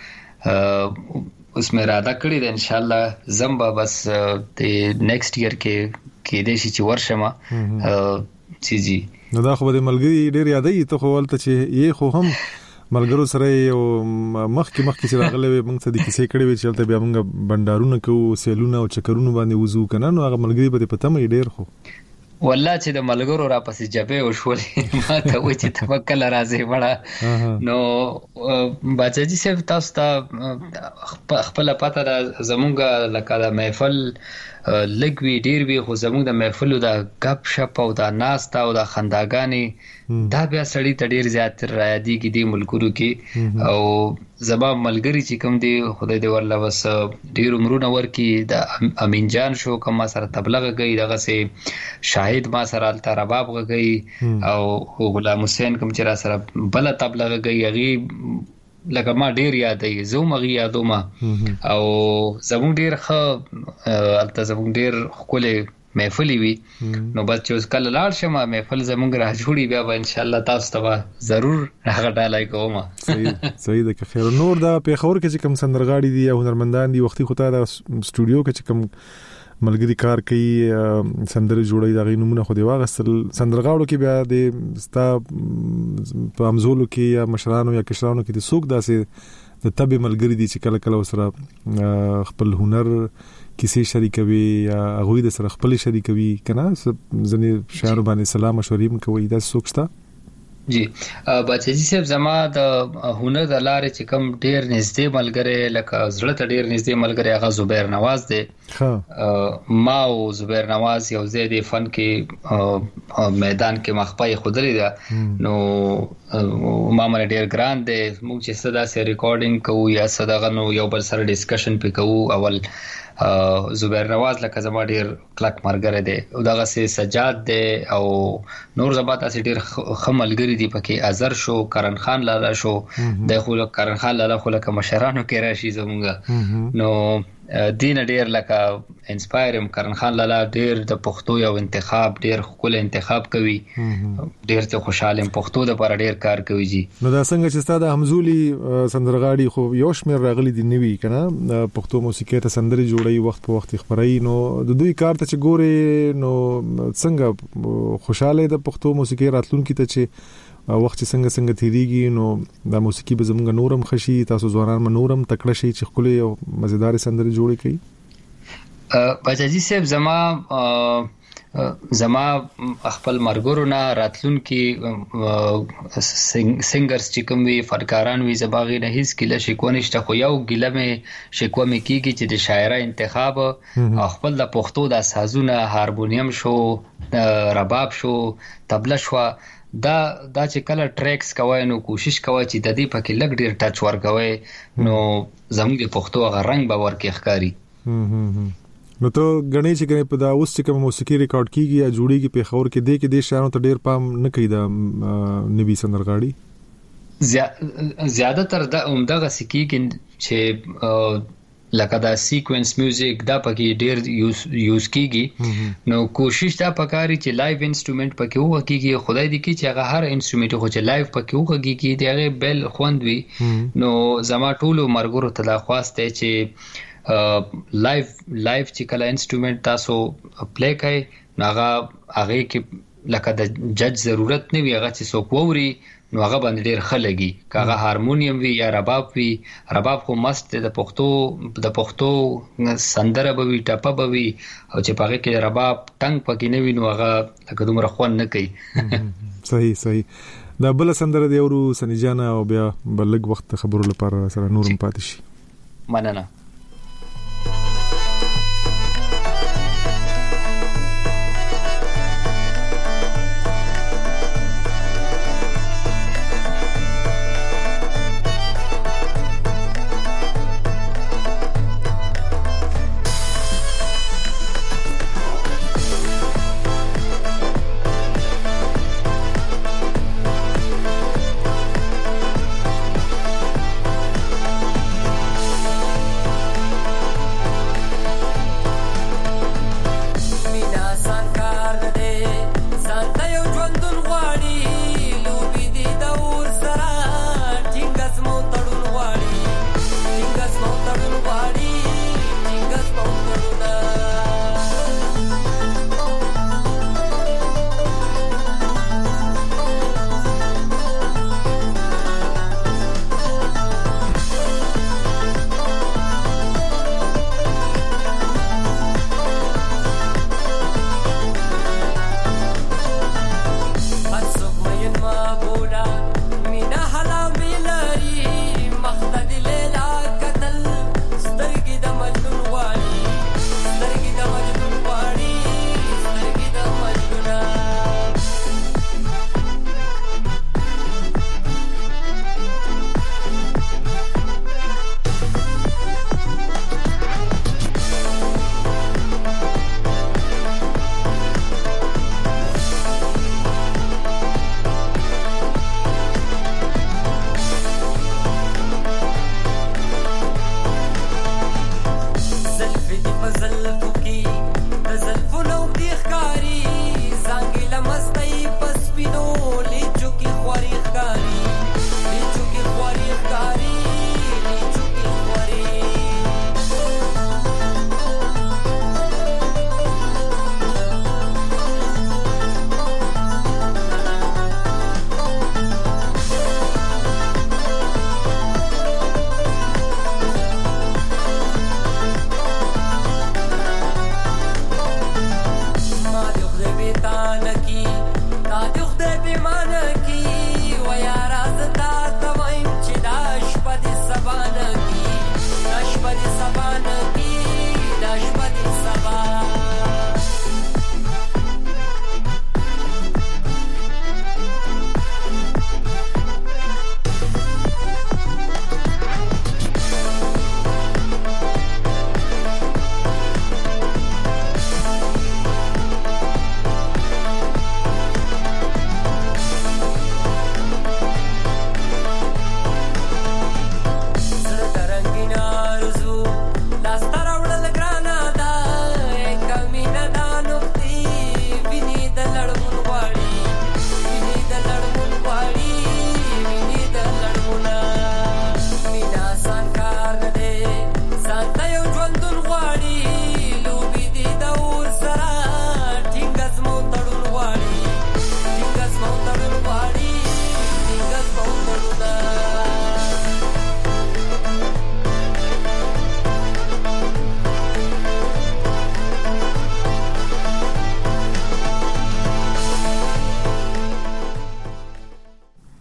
اوس مې اراده کړې ده ان شاء الله زمبا بس د نیکسټ ایئر کې دې شي چې ورشمه چیزي نو دا خو د ملګری ډیر یادې ته خو ولته چې یې خو هم ملګرو سره یو مخکې چې راغلي موږ ته د کیسې کړې وي چې تل بیا موږ بندارونه کوو سیلونه او چکرونه باندې وزو کنه نو هغه ملګری به پته مې ډیر خو والله چې د ملګرو را پسې جبه وشولې ما ته و چې توکل راځي وړه نو بچی صاحب تاسو ته خپل پته د زمونږ لکه د محفل لګوي ډیر وی خو زموږ د محفلو د غپ شپ او د ناستا او د خنداګانی دا بیا سړی ته ډیر زیات را یادېږي د ملګرو کې او زما ملګری چې کوم دی خدای دې ورله وس ډیر عمرونه ورکی د امین جان شو کوم سره تبلیغ کوي دغه سي شاهد ما سره الته رباب کوي او غلام حسین کوم چې را سره بل تبلیغ کوي هغه لکه ما ډیر یادې زوم غي یادوم او زموږ ډیر الته زموږ ډیر خپل محفل وي نو بس چې کله لاړ شم محفل زموږ را جوړي بیا ان شاء الله تاسو ته ضرور هغه ډالای کوم. صحیح ده که خیر نور دا په خور کې چې کوم سندرغاړي دي او هنرمندان دي وختي خو ته د سټوډیو کې چې کوم ملګری کار کوي سندره جوړي دا غي نمونه خو دی واغستل سندرغاړو کې بیا د ستا په امزولو کې یا مشرانو یا کشرانو کې د سوق داسې د تبي ملګری دي چې کله سره خپل هنر کیسې شریکوي یا هغه د سره خپل شریکوي کنه ځنې شعر باندې سلام مشورې کوي دا سوق شته جی بچی صاحب زما د هنر د لارې چې کوم ډیر نږدې ملګری لکه زړه ته ډیر نږدې ملګری هغه زبیر نواز دی ما او زبیر نواز یو ځای د فن کې میدان کې مخپای خودلې ده نو ما مې ډیر ګران دی موږ چې صدا سره ریکارډینګ کوو یا صداغه نو یو بل سره ډیسکشن پې کوو اول زبیر نواز لکه زما ډیر کلک مرګره دی او دغه سي سجاد دی او نور زبات اسې ډیر خملګری دی پکې اظهر شو کرن خان لاله شو د خو کرن خان لاله خو لکه مشرانو کې راشي زمونږ نو دین ډیر لکه انسپایر کرن خان لاله ډیر د پښتو یو انتخاب ډیر خپل انتخاب کوي ډیر ته خوشاله پښتو د پر ډیر کار کوي جی نو دا څنګه چې ستاسو همزولي سندرغاړي خو یو شمیر راغلي دي نوي کنه پښتو موسیقي ته سندري جوړي وخت په وخت خبري نو د دوی کار ته چې ګوري نو څنګه خوشاله د پښتو موسیقي راتلونکي ته چې وخت څنګه تیریږي نو د موسیقي به زمونږ نورم خشي تاسو ځوانان نورم تکړه شي چې خپل یو مزیدار سندري جوړي کوي بچاجي صاحب زما خپل مرګورو نه راتلونکي سنگرز چې کوم وی فنکاران وی زباغي نه هیڅ کله شکونشته خو یو ګله مې شکوه مې کیږي چې د شاعره انتخاب خپل د پښتو د سازونه هارمونیم شو رباب شو طبله شو دا چې کله ټریکس کوي نو کوشش کوي چې د دې پکې لګ ډیر ټچ ورکوي نو زموږ د پښتو غ رنگ به ورکه ښکاری نو ته غنی چې کنه په دا اوس چې کوم موسیقي ریکارډ کیږي یا جوړیږي په خبر کې دی کې د شانو ته ډیر پام نه کوي دا نبی سندرغاړي زیاده تر د عمدغه سکیږي چې لکه دا سیکوینس میوزیک دا پکې ډیر یوز کیږي نو کوشش دا پکاري چې لایو انسټرومنت پکې وکیږي خدای دې کې چې هغه هر انسټرومنت خو چې لایو پکې وکیږي دغه بل خوندوي نو زما ټولو مرګورو ته دا خواسته چې لایو چې کله انسټرومنت تاسو پلی کوي هغه کې لکه د جج ضرورت نه وي هغه چې څوک ووري نو هغه باندې ډیر خلګي کاغه هارمونیم وی یا رباب وی رباب خو مست د پښتو سندره به وی ټاپه به وی او چې پاره کې رباب ټنګ پکې نه وی نو هغه لکه دومره خوان نه کوي صحیح دا بل سندره دی ورو سنجانا او بیا بلګ وخت خبرو لپاره سره نورم پاتې شي مننه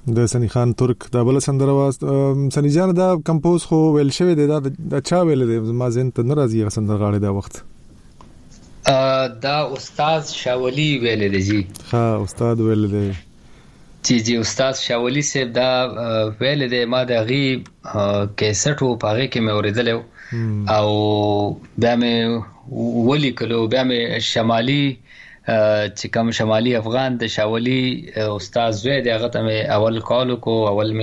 د سنی خان ترک دا بل سندره وا سنی جان دا کمپوز خو ویل شوی دی دا چا ویل دی ما زین ته ناراضي سندرغاړي دا وخت دا استاد شاولی ویل دی جی ها استاد ویل دی جی استاد شاولی صاحب دا ویل دی ما د غي کیسټو پاره کې مې اوریدل او بیا مې ولی کلو بیا مې شمالي چې کوم شمالي افغان د شاولی استاد زوی دی هغه ته اول کال کو اول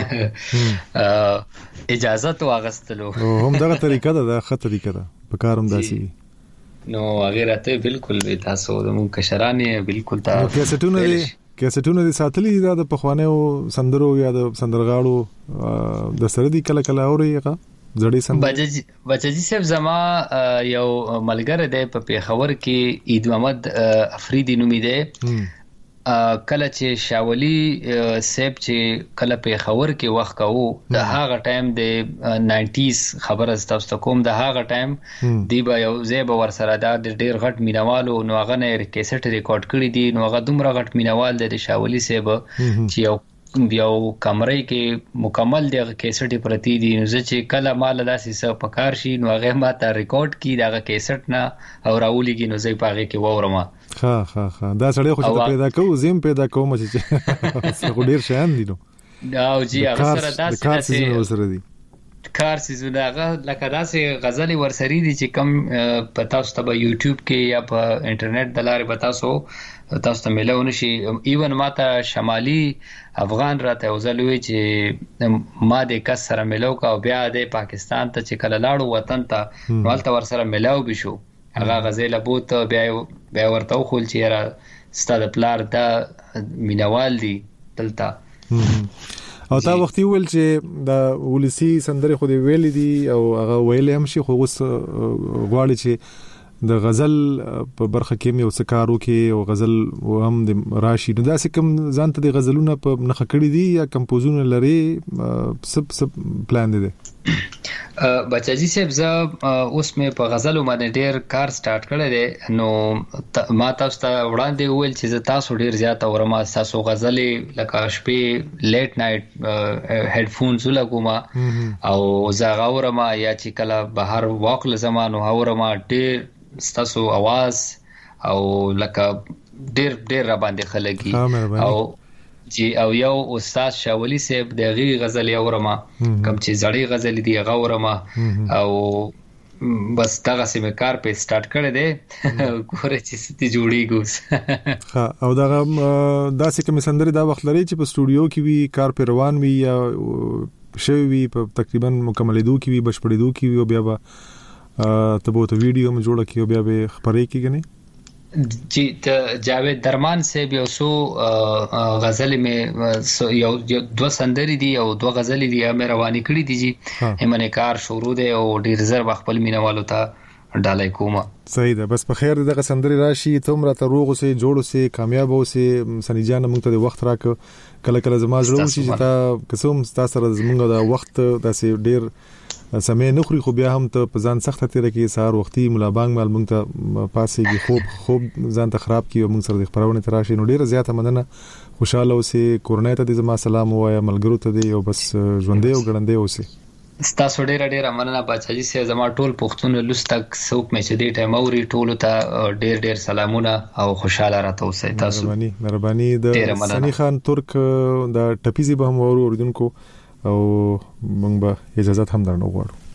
می اجازه تو اغستلو هم دغه طریقه ده ښه طریقه ده په کاروم داسي نو هغه راته بالکل به تاسو د مون کشرانه بالکل تاسو کیسټونه دي ساتلي دا د پخوانیو سندرو یا د سندرغاړو د سره دي کله کله اوريغه زړی سندره بچجي صاحب زما یو ملګری دی په پیښور کې عید محمد افریدی نومي دی کله چې شاولی صاحب چې کله پیښور کې وخت کوو د هغه ټایم د 90s خبره تاسو کوم د هغه ټایم دی به یو زیب ور سره دا ډیر غټ مینوالو نو هغه نه کیسټ ریکارډ کړی دی نو هغه دومره غټ مینوال دی شاولی صاحب چې یو کمرې کې مکمل دغه کیسټ پرتی دي نو چې کله مال داسې څه پکار شي نو هغه ماته ریکارډ کی دغه کیسټ نه او راولېږي نو زه پاره کې وورم ها دا سړی خو چې پیدا کوو زم پیدا کوم چې ډیر شان دي نو دا او جی هغه سره داسې کار سره دي کار سيزونه هغه لکه داسې غزل ورسري دي چې کم پتا ست په یوټیوب کې یا په انټرنیټ د لارې پتا تاسو ته ملونه شي ایون ماته شمالي افغان راته وزلوي چې ما د کس سره ملو کا او بیا د پاکستان ته چې کله لاړو وطن ته ولته ور سره ملاو بشو هغه غزل بوت بیا ورته خول چې را ستاد پلار دا مینوال دي دلته او تا وختي ویل چې دا ولسی سندره خو دی ویل دي او هغه ویل هم شي خو اوس غواړي چې د غزل په برخه کې یو سکارو کې او غزل هم د راشي نو دا کوم ځانته د غزلونه په نخ کړی دي یا کمپوزونه لري سب پلان دي بچاجي صاحب ز اوس مې په غزلو باندې ډیر کار سٹارټ کړی دی نو ما تاسو ته وړاندې ویل چې تاسو ډیر زیات اورما تاسو غزلې لکه شپې لیټ نایټ هډفونز لګوما او زغاورما یا چې کله بهر واک لزمانو اورما ډیر ستاسو आवाज او لکه ډیر را باندې خلګي او جی او یو استاد شاولی صاحب د غي غزل اورما کم چې زړی غزل دی غورما او بس دغه سیمه کار په سٹارټ کړی دی ګوره چې ستې جوړیږي ها او دغه داسې کوم سندري دا وخت لري چې په سټوډیو کې وی کار په روان وي یا شوی وي په تقریبا مکملېدو کې وي بشپړېدو کې وي او بیا ته به ته ویډیو م جوړه کیو بیا به خبرې کیږي جی جاوید درمان صاحب یو سو غزل میں یو دو سندری دی او دو غزل دی مې رواني کړی دي جی همنه کار شروع دی او ډیر زر خپل مینوالو ته ډالای کومه صحیح ده بس په خیر دغه سندري راشي ته مر ته روغ سه جوړ سه کامیاب اوسه سنی جان موږ ته وخت راک کله کله زما زړه شي چې تا قسم تاسو سره زمونږ د وخت داسې ډیر سمې نخري خو بیا هم ته په ځان سخت تیر کې سهار وختي مولا بانګ مال مونږ ته پاسېږي خوب ځان ته خراب کیو مونږ سره د خبرونه تراشي نو ډیره زیاته مننه خوشاله اوسې کورنۍ ته د زما سلام وایا ملګرو ته دی او بس ژوندې او ګړندې اوسې تاسو ډیره مننه بچاجي سي زما ټول پښتون لستک سوق مې چې دې ټایم اوري ټول ته ډیر سلامونه او خوشاله راته اوسې تاسو مهرباني د سنی خان ترک د ټپيزي به هم اوریدونکو او موږ به اجازه هم درنو غواړو